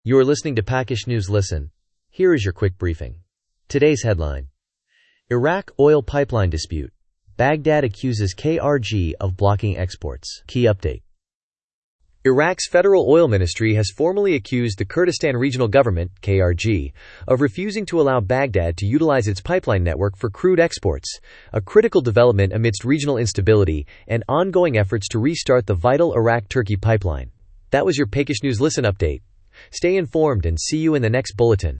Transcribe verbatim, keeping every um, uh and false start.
You are listening to Pakish News Listen. Here is your quick briefing. Today's headline: Iraq oil pipeline dispute. Baghdad accuses K R G of blocking exports. Key update. Iraq's Federal Oil Ministry has formally accused the Kurdistan Regional Government, K R G, of refusing to allow Baghdad to utilize its pipeline network for crude exports, a critical development amidst regional instability and ongoing efforts to restart the vital Iraq-Turkey pipeline. That was your Pakish News Listen update. Stay informed and see you in the next bulletin.